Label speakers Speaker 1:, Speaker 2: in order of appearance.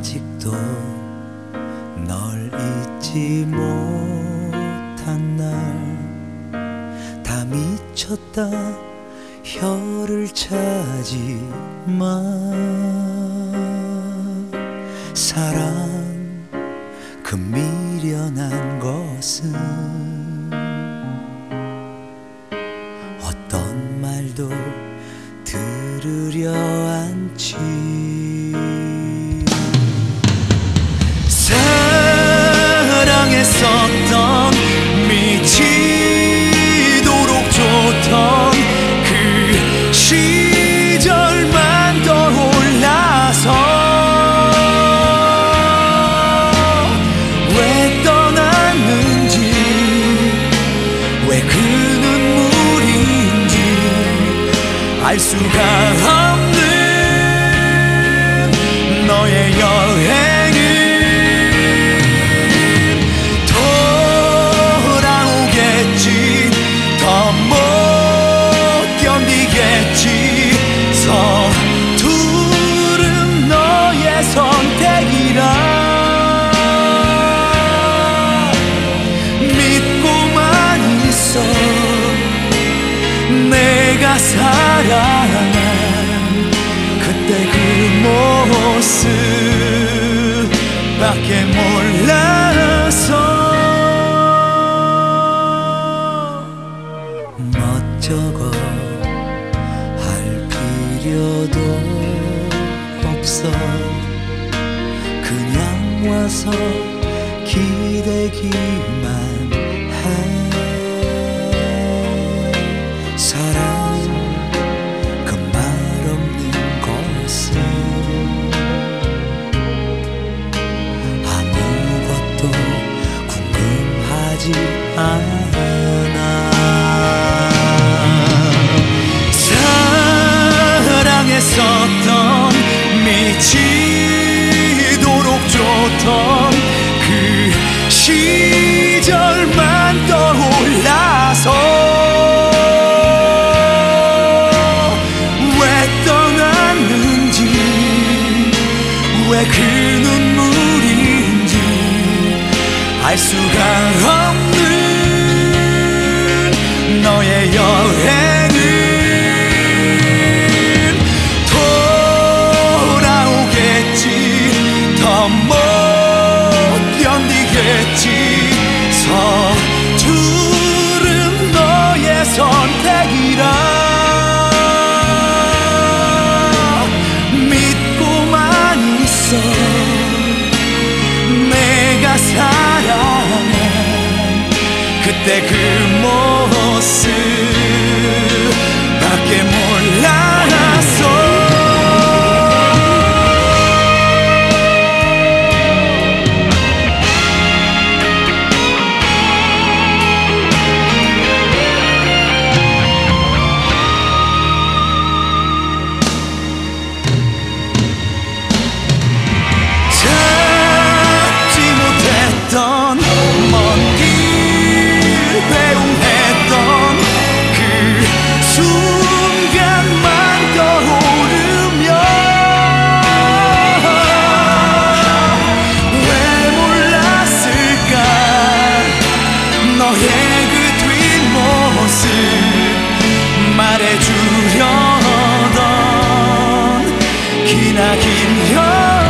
Speaker 1: 아직도 널 잊지 못한 날 다 미쳤다 혀를 차지마. 사랑 그 미련한 것은 어떤 말도 들으려 않지. 사랑했었던 미치도록 좋던 그 시절만 떠올라서 왜 떠났는지, 왜 그 눈물인지 알 수가 없는 너의 여행은 돌아오겠지. 더 못 견디겠지. 서투른 너의 선택이라 믿고만 있어. 내가 사랑한 그때 그 모습밖에 몰라서 멋쩍어 할 필요도 없어. 그냥 와서 기대기만 해. 사랑 그 말 없는 것은 아무것도 궁금하지 않아. 사랑했었던 미치도록 좋던 그 시절만 떠올라서 왜 떠났는지, 왜 그 눈물인지 알 수가 없는 너의 여행은 돌아오겠지. 더 못 견디겠지. 서투른 너의 선택이라 믿고만 있어. 내가 사랑한 그때 그 모습밖에 몰라서 먼 길 배웅했던 그 순간만 떠오르며 왜 몰랐을까 너의 그 뒷모습 말해주려던 기나긴 여